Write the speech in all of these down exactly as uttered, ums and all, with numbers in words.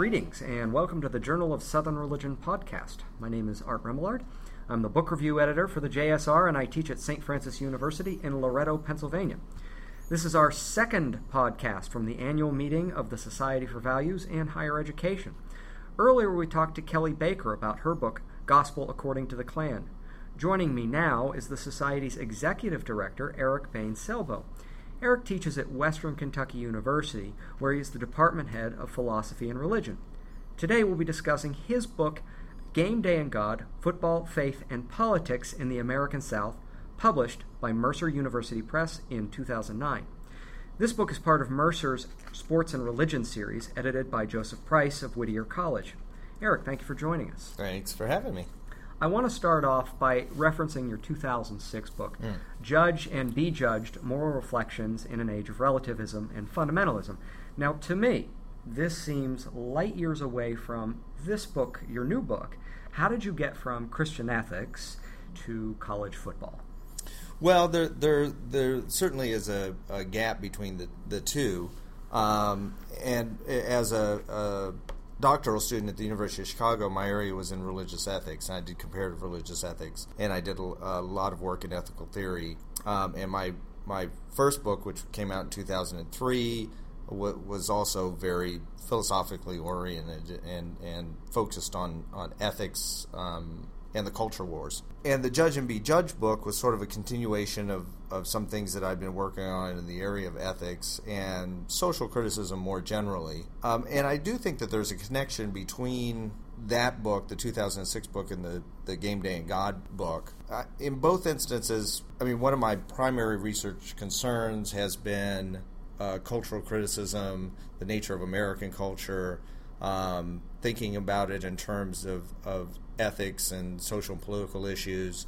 Greetings and welcome to the Journal of Southern Religion podcast. My name is Art Remillard. I'm the book review editor for the J S R and I teach at Saint Francis University in Loretto, Pennsylvania. This is our second podcast from the annual meeting of the Society for Values and Higher Education. Earlier we talked to Kelly Baker about her book, Gospel According to the Klan. Joining me now is the Society's Executive Director, Eric Bain-Selbo. Eric teaches at Western Kentucky University, where he is the department head of philosophy and religion. Today we'll be discussing his book, Game Day and God, Football, Faith, and Politics in the American South, published by Mercer University Press in two thousand nine. This book is part of Mercer's Sports and Religion series, edited by Joseph Price of Whittier College. Eric, thank you for joining us. Thanks for having me. I want to start off by referencing your two thousand six book, mm. Judge and Be Judged, Moral Reflections in an Age of Relativism and Fundamentalism. Now, to me, this seems light years away from this book, your new book. How did you get from Christian ethics to college football? Well, there there, there certainly is a, a gap between the, the two. Um, and as a... a doctoral student at the University of Chicago, my area was in religious ethics, and I did comparative religious ethics, and I did a, a lot of work in ethical theory. Um, and my my first book, which came out in two thousand three, w- was also very philosophically oriented and, and focused on, on ethics um, and the culture wars. And the Judge and Be Judged book was sort of a continuation of, of some things that I've been working on in the area of ethics and social criticism more generally. Um, and I do think that there's a connection between that book, the two thousand six book, and the, the Game Day and God book. Uh, in both instances, I mean, one of my primary research concerns has been uh, cultural criticism, the nature of American culture, um, thinking about it in terms of, of ethics and social and political issues.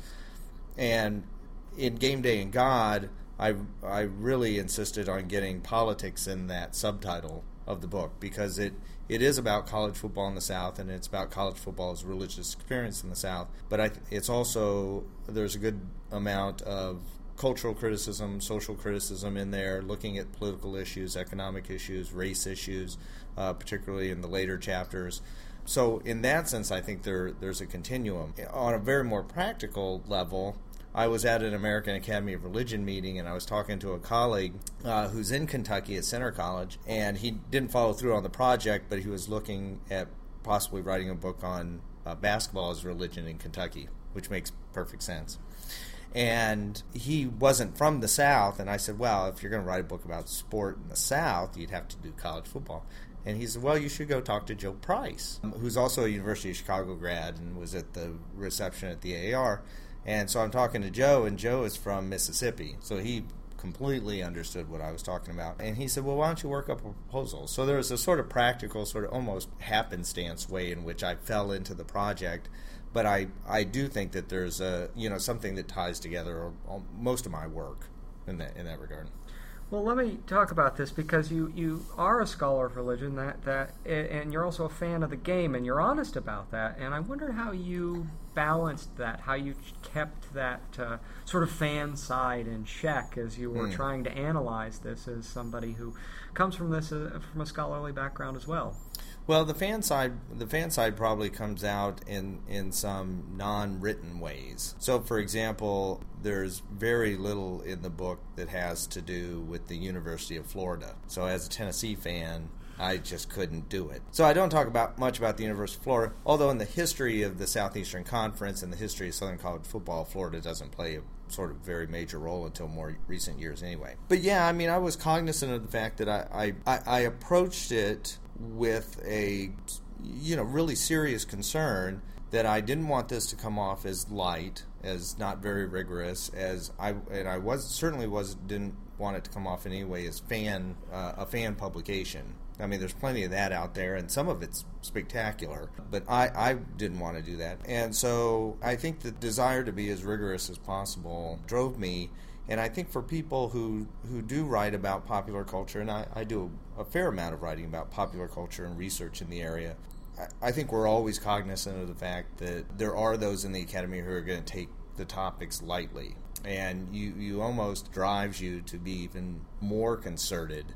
And in Game Day and God, I, I really insisted on getting politics in that subtitle of the book, because it, it is about college football in the South, and it's about college football as a religious experience in the South. But I, it's also, there's a good amount of cultural criticism, social criticism in there, looking at political issues, economic issues, race issues, uh, particularly in the later chapters. So in that sense, I think there there's a continuum. On a very more practical level, I was at an American Academy of Religion meeting, and I was talking to a colleague uh, who's in Kentucky at Center College, and he didn't follow through on the project, but he was looking at possibly writing a book on uh, basketball as religion in Kentucky, which makes perfect sense. And he wasn't from the South, and I said, well, if you're going to write a book about sport in the South, you'd have to do college football. And he said, well, you should go talk to Joe Price, who's also a University of Chicago grad and was at the reception at the A A R. And so I'm talking to Joe, and Joe is from Mississippi, so he completely understood what I was talking about. And he said, well, why don't you work up a proposal? So there was a sort of practical, sort of almost happenstance way in which I fell into the project. But I, I do think that there's a you know something that ties together most of my work in that in that regard. Well, let me talk about this, because you, you are a scholar of religion, that, that and you're also a fan of the game, and you're honest about that. And I wonder how you balanced that, how you kept that uh, sort of fan side in check as you were mm. trying to analyze this as somebody who comes from this uh, from a scholarly background as well. Well, the fan side, the fan side probably comes out in, in some non-written ways. So, for example, there's very little in the book that has to do with the University of Florida. So, as a Tennessee fan, I just couldn't do it. So, I don't talk about much about the University of Florida, although in the history of the Southeastern Conference and the history of Southern College football, Florida doesn't play a sort of very major role until more recent years anyway. But yeah, I mean, I was cognizant of the fact that I, I, I approached it with a, you know, really serious concern that I didn't want this to come off as light, as not very rigorous, as I and I was certainly was didn't want it to come off in any way as fan uh, a fan publication. I mean, there's plenty of that out there, and some of it's spectacular, but I, I didn't want to do that. And so I think the desire to be as rigorous as possible drove me. And I think for people who, who do write about popular culture, and I, I do a fair amount of writing about popular culture and research in the area, I, I think we're always cognizant of the fact that there are those in the academy who are going to take the topics lightly. And you, you almost drives you to be even more concerted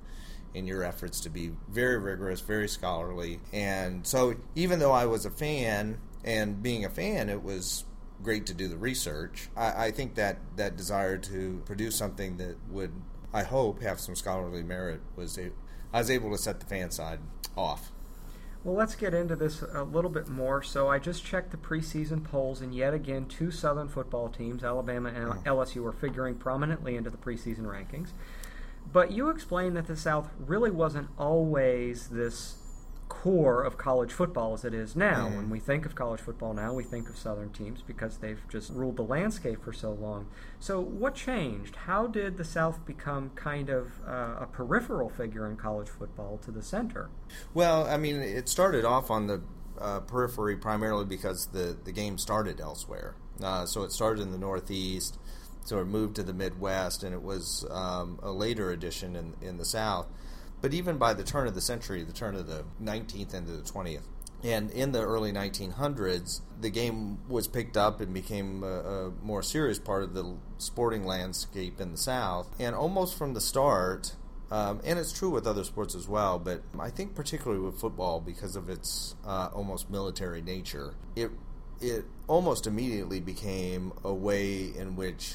in your efforts to be very rigorous, very scholarly. And so even though I was a fan, and being a fan, it was great to do the research, I, I think that that desire to produce something that would, I hope, have some scholarly merit was a, I was able to set the fan side off. Well, let's get into this a little bit more. So I just checked the preseason polls, and yet again, two Southern football teams, Alabama and oh. L S U, are figuring prominently into the preseason rankings. But you explained that the South really wasn't always this core of college football as it is now. Mm. When we think of college football now, we think of Southern teams because they've just ruled the landscape for so long. So what changed? How did the South become kind of uh, a peripheral figure in college football to the center? Well, I mean, it started off on the uh, periphery primarily because the, the game started elsewhere. Uh, so it started in the Northeast, so it moved to the Midwest, and it was um, a later addition in, in the South. But even by the turn of the century, the turn of the nineteenth into the twentieth, and in the early nineteen hundreds, the game was picked up and became a, a more serious part of the sporting landscape in the South. And almost from the start, um, and it's true with other sports as well, but I think particularly with football because of its uh, almost military nature, it it almost immediately became a way in which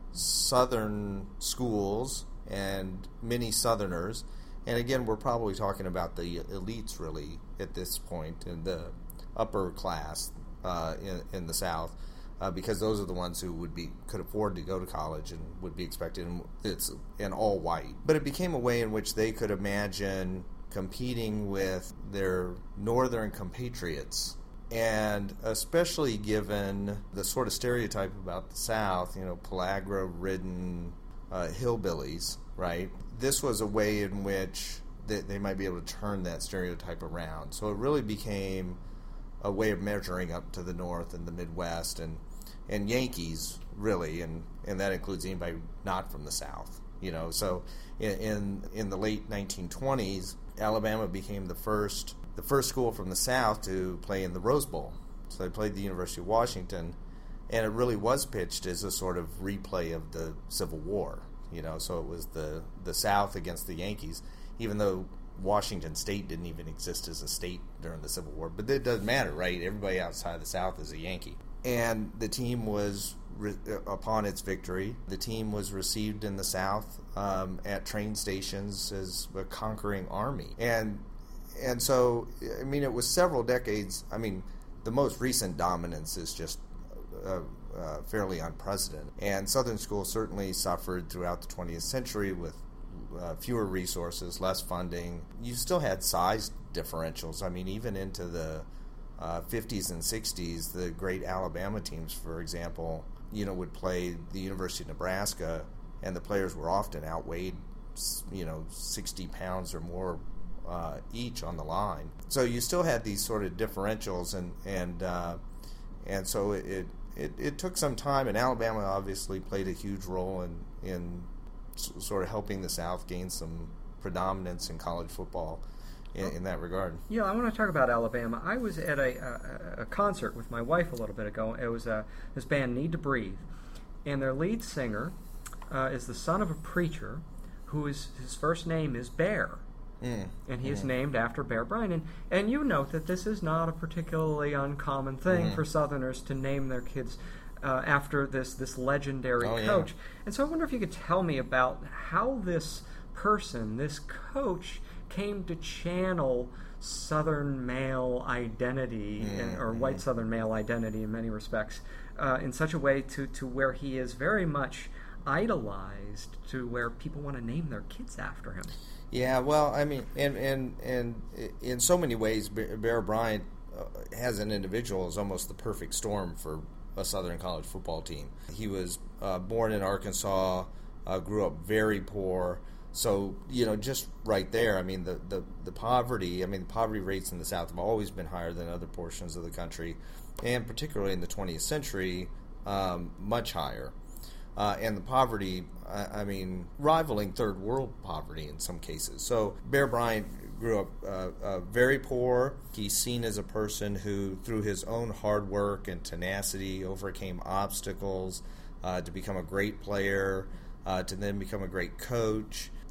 Southern schools and many Southerners, and again, we're probably talking about the elites really at this point in the upper class uh, in, in the South, uh, because those are the ones who would be could afford to go to college and would be expected. And it's and all white, but it became a way in which they could imagine competing with their northern compatriots. And especially given the sort of stereotype about the South, you know, pellagra-ridden uh, hillbillies, right? This was a way in which they, they might be able to turn that stereotype around. So it really became a way of measuring up to the North and the Midwest and, and Yankees, really, and, and that includes anybody not from the South. You know, so in in, in the late nineteen twenties, Alabama became the first the first school from the South to play in the Rose Bowl. So they played the University of Washington, and it really was pitched as a sort of replay of the Civil War. You know, so it was the, the South against the Yankees, even though Washington State didn't even exist as a state during the Civil War. But it doesn't matter, right? Everybody outside the South is a Yankee. And the team was, re- upon its victory, the team was received in the South um, at train stations as a conquering army. And and so, I mean, it was several decades. I mean, the most recent dominance is just uh, uh, fairly unprecedented. And Southern schools certainly suffered throughout the twentieth century with uh, fewer resources, less funding. You still had size differentials. I mean, even into the uh, fifties and sixties, the great Alabama teams, for example, you know, would play the University of Nebraska, and the players were often outweighed, you know, sixty pounds or more uh, each on the line. So you still had these sort of differentials, and and uh, and so it, it it took some time. And Alabama obviously played a huge role in in sort of helping the South gain some predominance in college football in, in that regard. Yeah, I want to talk about Alabama. I was at a, a, a concert with my wife a little bit ago. It was uh, this band Need to Breathe, and their lead singer uh, is the son of a preacher who is his first name is Bear. Mm. And he mm. is named after Bear Bryant. And, and you note that this is not a particularly uncommon thing mm. for Southerners to name their kids uh, after this, this legendary oh, coach. Yeah. And so I wonder if you could tell me about how this person, this coach, came to channel Southern male identity, mm. and, or white Southern male identity in many respects, uh, in such a way to, to where he is very much idolized, to where people want to name their kids after him. Yeah, well, I mean, and and, and in so many ways, Bear Bryant, uh, as an individual, is almost the perfect storm for a Southern college football team. He was uh, born in Arkansas, uh, grew up very poor. So, you know, just right there, I mean, the, the, the poverty, I mean, the poverty rates in the South have always been higher than other portions of the country, and particularly in the twentieth century, um, much higher. Uh, and the poverty, I, I mean, rivaling third world poverty in some cases. So Bear Bryant grew up uh, uh, very poor. He's seen as a person who, through his own hard work and tenacity, overcame obstacles uh, to become a great player, uh, to then become a great coach.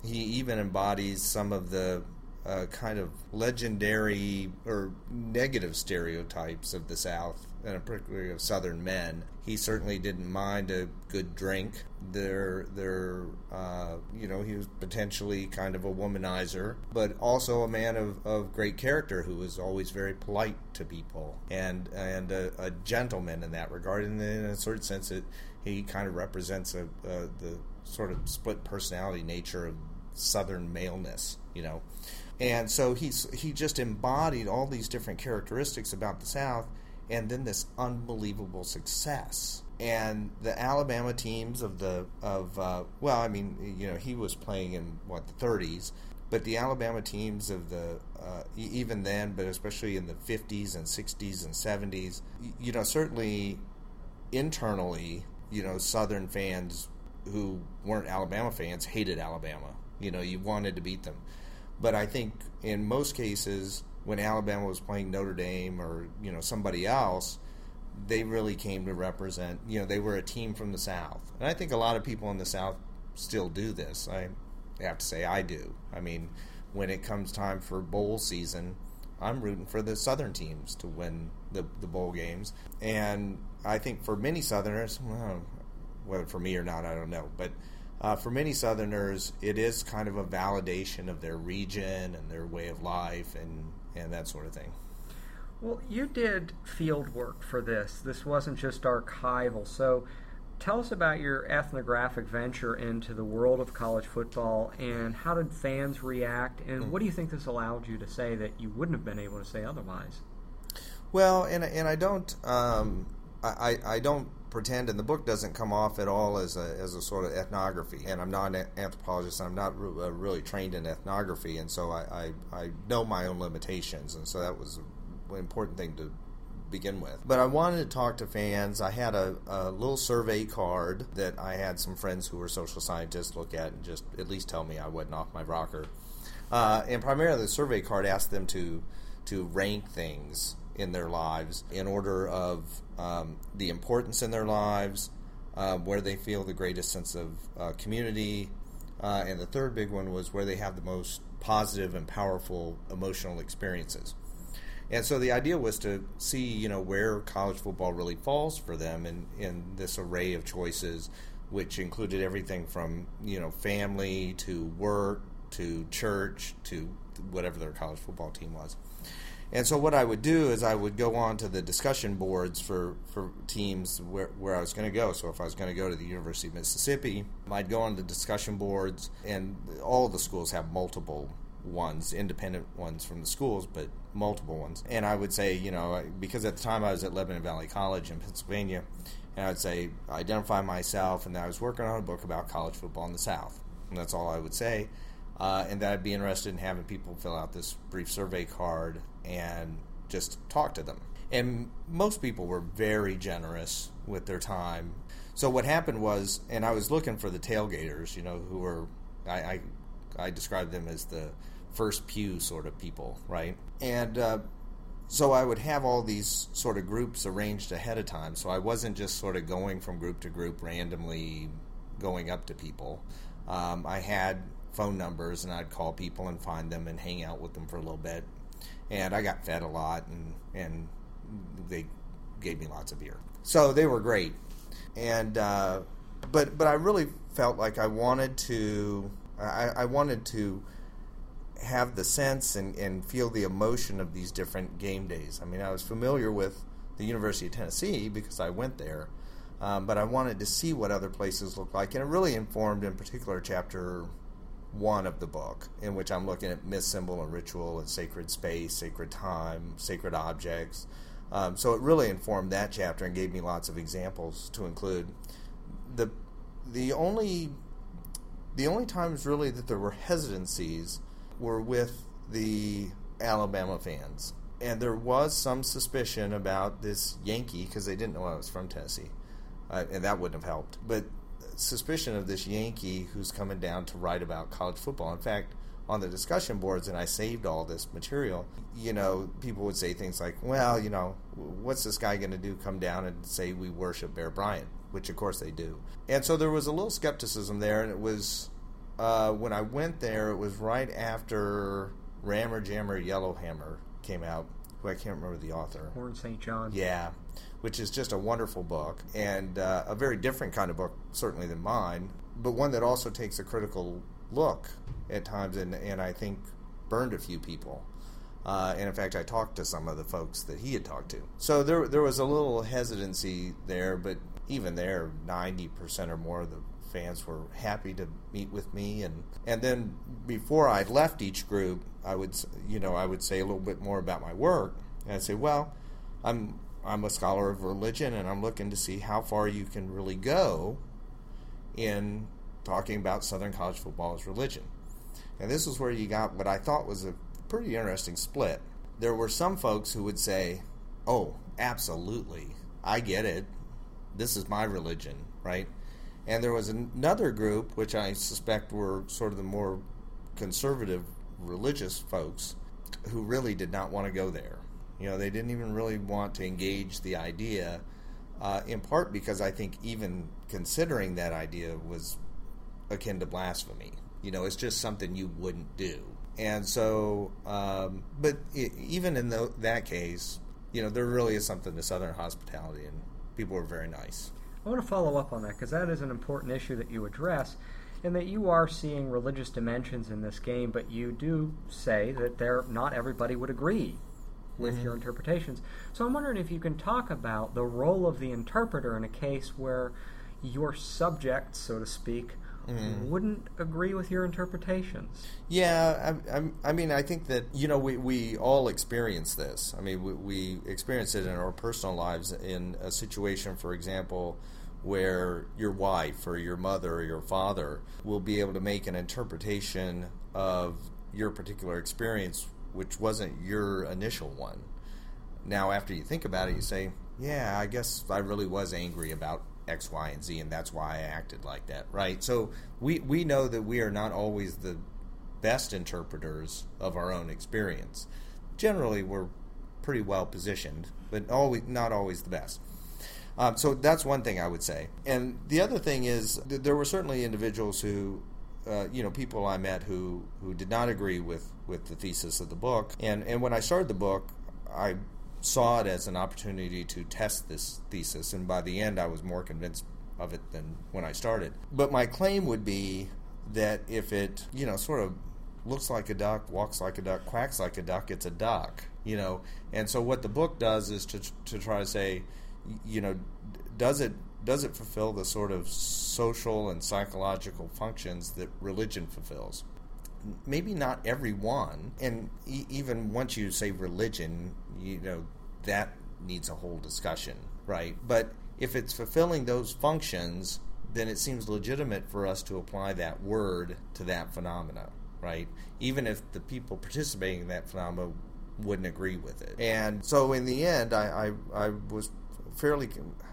he even embodies some of the uh, kind of legendary or negative stereotypes of the South, and particularly of Southern men. He certainly didn't mind a good drink. There, there, uh, you know, he was potentially kind of a womanizer, but also a man of, of great character who was always very polite to people and and a, a gentleman in that regard. And in a certain sense, it he kind of represents a, a the sort of split personality nature of Southern maleness, you know. And so he's he just embodied all these different characteristics about the South, and then this unbelievable success. And the Alabama teams of the of uh, well, I mean, you know, he was playing in what the thirties, but the Alabama teams of the uh, even then, but especially in the fifties and sixties and seventies, you know, certainly internally, you know, Southern fans who weren't Alabama fans hated Alabama. You know, you wanted to beat them. But I think in most cases, when Alabama was playing Notre Dame or, you know, somebody else, they really came to represent, you know, they were a team from the South. And I think a lot of people in the South still do this. I have to say I do. I mean, when it comes time for bowl season, I'm rooting for the Southern teams to win the, the bowl games. And I think for many Southerners, well, whether for me or not, I don't know, but Uh, for many Southerners, it is kind of a validation of their region and their way of life and, and that sort of thing. Well, you did field work for this. This wasn't just archival. So tell us about your ethnographic venture into the world of college football, and how did fans react, and what do you think this allowed you to say that you wouldn't have been able to say otherwise? Well, and, and I don't... Um, I, I don't pretend, and the book doesn't come off at all as a as a sort of ethnography. And I'm not an anthropologist, and I'm not re- uh, really trained in ethnography, and so I, I, I know my own limitations, and so that was an important thing to begin with. But I wanted to talk to fans. I had a, a little survey card that I had some friends who were social scientists look at and just at least tell me I wasn't off my rocker. Uh, and primarily the survey card asked them to to rank things in their lives in order of um, the importance in their lives, uh, where they feel the greatest sense of uh, community, uh, and the third big one was where they have the most positive and powerful emotional experiences. And so the idea was to see, you know, where college football really falls for them in, in this array of choices, which included everything from, you know, family to work to church to whatever their college football team was. And so what I would do is I would go on to the discussion boards for, for teams where, where I was going to go. So if I was going to go to the University of Mississippi, I'd go on the discussion boards, and all of the schools have multiple ones, independent ones from the schools, but multiple ones. And I would say, you know, because at the time I was at Lebanon Valley College in Pennsylvania, and I would say, identify myself, and that I was working on a book about college football in the South. And that's all I would say. Uh, and that I'd be interested in having people fill out this brief survey card and just talk to them. And most people were very generous with their time. So what happened was, and I was looking for the tailgaters, you know, who were, I, I, I described them as the first pew sort of people, right? And uh, so I would have all these sort of groups arranged ahead of time. So I wasn't just sort of going from group to group randomly going up to people. Um, I had phone numbers, and I'd call people and find them and hang out with them for a little bit. And I got fed a lot, and, and they gave me lots of beer. So they were great. And uh, but but I really felt like I wanted to I, I wanted to have the sense and, and feel the emotion of these different game days. I mean, I was familiar with the University of Tennessee because I went there, um, but I wanted to see what other places look like. And it really informed, in particular, chapter one of the book, in which I'm looking at myth, symbol, and ritual, and sacred space, sacred time, sacred objects. Um, so it really informed that chapter and gave me lots of examples to include. The the only the only times really that there were hesitancies were with the Alabama fans. And there was some suspicion about this Yankee, because they didn't know I was from Tennessee, uh, and that wouldn't have helped. But suspicion of this Yankee who's coming down to write about college football. In fact, on the discussion boards, and I saved all this material, you know, people would say things like, well, you know, what's this guy going to do, come down and say we worship Bear Bryant, which of course they do. And so there was a little skepticism there, and it was uh, when I went there, it was right after Rammer, Jammer, Yellowhammer came out, who I can't remember the author. Warren Saint John. Yeah, which is just a wonderful book, and uh, a very different kind of book, certainly, than mine, but one that also takes a critical look at times, and, and I think burned a few people. Uh, and in fact, I talked to some of the folks that he had talked to. So there there was a little hesitancy there, but even there, ninety percent or more of the fans were happy to meet with me. And, and then before I left each group, I would, you know, I would say a little bit more about my work. And I'd say, well, I'm I'm a scholar of religion, and I'm looking to see how far you can really go in talking about Southern college football as religion. And this is where you got what I thought was a pretty interesting split. There were some folks who would say, oh, absolutely, I get it. This is my religion, right? And there was another group, which I suspect were sort of the more conservative religious folks, who really did not want to go there. You know, they didn't even really want to engage the idea, uh, in part because I think even considering that idea was akin to blasphemy. You know, it's just something you wouldn't do. And so, um, but it, even in the, that case, you know, there really is something to Southern hospitality, and people were very nice. I want to follow up on that, because that is an important issue that you address, in that you are seeing religious dimensions in this game, but you do say that there not everybody would agree with mm-hmm. your interpretations. So I'm wondering if you can talk about the role of the interpreter in a case where your subject, so to speak, mm. wouldn't agree with your interpretations. Yeah, I, I, I mean, I think that, you know, we, we all experience this. I mean, we, we experience it in our personal lives in a situation, for example, where your wife or your mother or your father will be able to make an interpretation of your particular experience which wasn't your initial one. Now, after you think about it, you say, yeah, I guess I really was angry about X, Y, and Z, and that's why I acted like that, right? So we, we know that we are not always the best interpreters of our own experience. Generally, we're pretty well positioned, but always not always the best. Um, so that's one thing I would say. And the other thing is th- there were certainly individuals who, uh, you know, people I met who, who did not agree with, with the thesis of the book. And, and when I started the book, I saw it as an opportunity to test this thesis, and by the end I was more convinced of it than when I started. But my claim would be that if it, you know, sort of looks like a duck, walks like a duck, quacks like a duck, it's a duck, you know. And so what the book does is to to try to say, you know, does it does it fulfill the sort of social and psychological functions that religion fulfills? Maybe not every one, and e- even once you say religion, you know, that needs a whole discussion, right? But if it's fulfilling those functions, then it seems legitimate for us to apply that word to that phenomena, right? Even if the people participating in that phenomena wouldn't agree with it. And so in the end, I, I, I was fairly,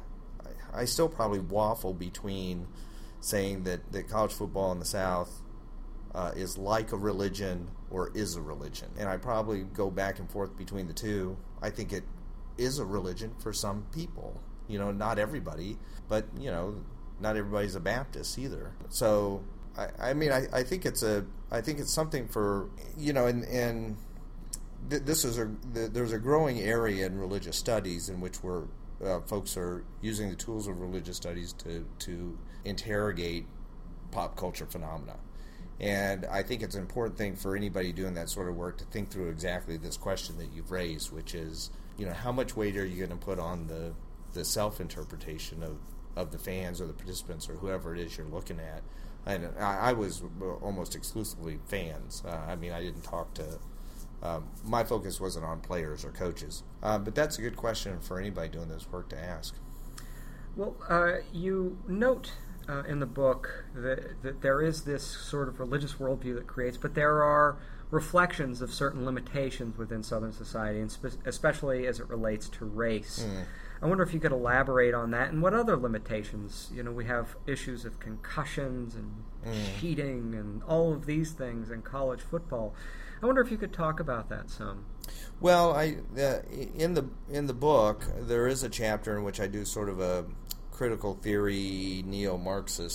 I still probably waffle between saying that, that college football in the South Uh, is like a religion or is a religion. And I probably go back and forth between the two. I think it is a religion for some people. You know, not everybody, but, you know, not everybody's a Baptist either. So, I, I mean, I, I think it's a, I think it's something for, you know, and, and th- this is a, th- there's a growing area in religious studies in which we're, uh, folks are using the tools of religious studies to, to interrogate pop culture phenomena. And I think it's an important thing for anybody doing that sort of work to think through exactly this question that you've raised, which is, you know, how much weight are you going to put on the, the self-interpretation of, of the fans or the participants or whoever it is you're looking at? And I, I was almost exclusively fans. Uh, I mean, I didn't talk to, um, my focus wasn't on players or coaches. Uh, but that's a good question for anybody doing this work to ask. Well, uh, you note Uh, in the book that, that there is this sort of religious worldview that creates, but there are reflections of certain limitations within Southern society, and spe- especially as it relates to race. Mm. I wonder if you could elaborate on that and what other limitations. You know, we have issues of concussions and mm. cheating and all of these things in college football. I wonder if you could talk about that some. Well, I uh, in the in the book there is a chapter in which I do sort of a critical theory, neo-Marxist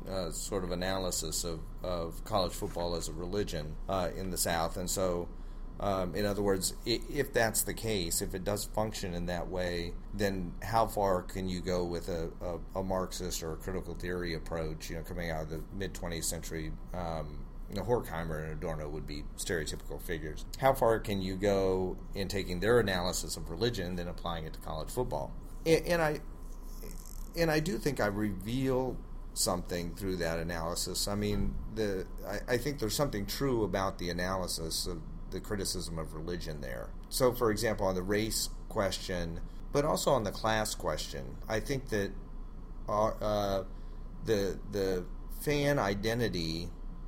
uh, sort of analysis of, of college football as a religion uh, in the South. And so, um, in other words, if that's the case, if it does function in that way, then how far can you go with a, a, a Marxist or a critical theory approach, you know, coming out of the mid-twentieth century? Um, you know, Horkheimer and Adorno would be stereotypical figures. How far can you go in taking their analysis of religion and then applying it to college football? And, and I and I do think I reveal something through that analysis. I mean, the I, I think there's something true about the analysis of the criticism of religion there. So, for example, on the race question, but also on the class question, I think that our, uh, the the fan identity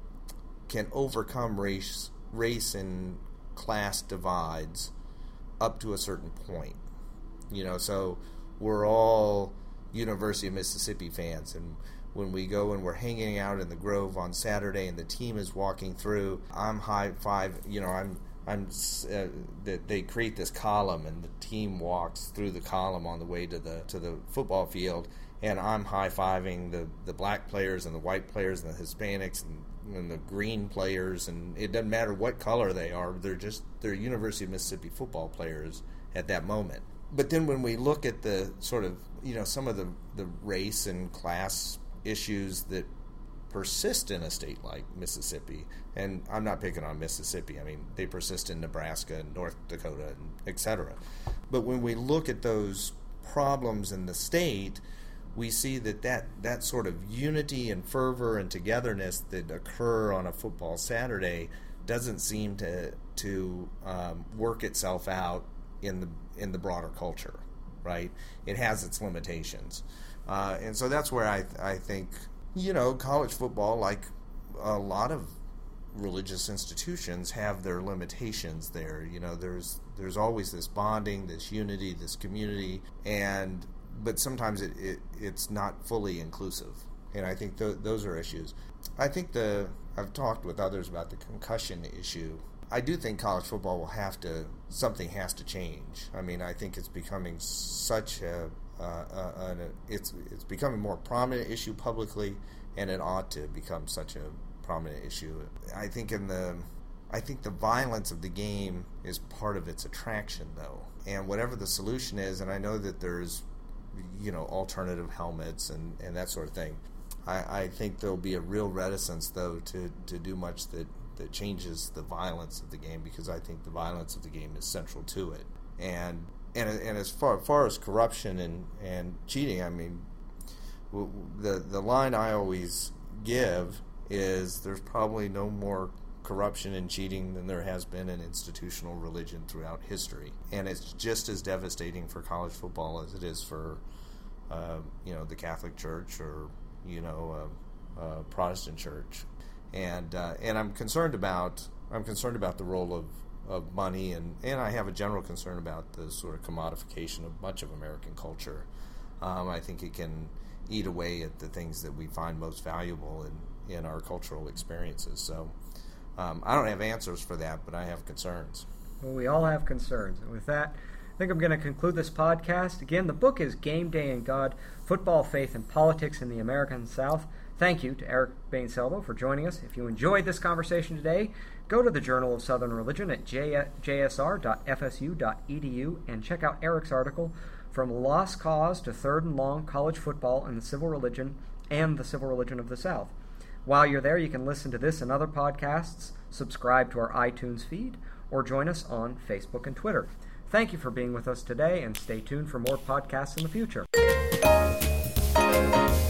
can overcome race race and class divides up to a certain point. You know, so we're all University of Mississippi fans, and when we go and we're hanging out in the Grove on Saturday and the team is walking through, I'm high five, you know, I'm I'm uh, that they create this column and the team walks through the column on the way to the to the football field, and I'm high-fiving the, the black players and the white players and the Hispanics and, and the green players, and it doesn't matter what color they are, they're just they're University of Mississippi football players at that moment. But then when we look at the sort of, you know, some of the, the race and class issues that persist in a state like Mississippi, and I'm not picking on Mississippi, I mean, they persist in Nebraska and North Dakota, and et cetera. But when we look at those problems in the state, we see that, that that sort of unity and fervor and togetherness that occur on a football Saturday doesn't seem to to um, work itself out in the in the broader culture, right? It has its limitations, uh, and so that's where I I think, you know, college football, like a lot of religious institutions, have their limitations there. You know, there's there's always this bonding, this unity, this community, and but sometimes it, it it's not fully inclusive, and I think th- those are issues. I think the I've talked with others about the concussion issue. I do think college football will have to, something has to change. I mean, I think it's becoming such a, uh, a, a it's it's becoming a more prominent issue publicly, and it ought to become such a prominent issue. I think in the I think the violence of the game is part of its attraction, though, and whatever the solution is, and I know that there's, you know, alternative helmets and, and that sort of thing. I, I think there'll be a real reticence, though, to, to do much that, that changes the violence of the game, because I think the violence of the game is central to it. And and and as far, far as corruption and, and cheating, I mean, the the line I always give is there's probably no more corruption and cheating than there has been in institutional religion throughout history, and it's just as devastating for college football as it is for uh, you know the Catholic Church or you know uh, uh, Protestant Church, and uh, and I'm concerned about I'm concerned about the role of, of money, and, and I have a general concern about the sort of commodification of much of American culture. Um, I think it can eat away at the things that we find most valuable in, in our cultural experiences. So. Um, I don't have answers for that, but I have concerns. Well, we all have concerns. And with that, I think I'm going to conclude this podcast. Again, the book is Game Day in God, Football, Faith, and Politics in the American South. Thank you to Eric Bain-Selbo for joining us. If you enjoyed this conversation today, go to the Journal of Southern Religion at j s r dot f s u dot e d u and check out Eric's article, From Lost Cause to Third and Long, College Football and the Civil Religion and the Civil Religion of the South. While you're there, you can listen to this and other podcasts, subscribe to our iTunes feed, or join us on Facebook and Twitter. Thank you for being with us today, and stay tuned for more podcasts in the future.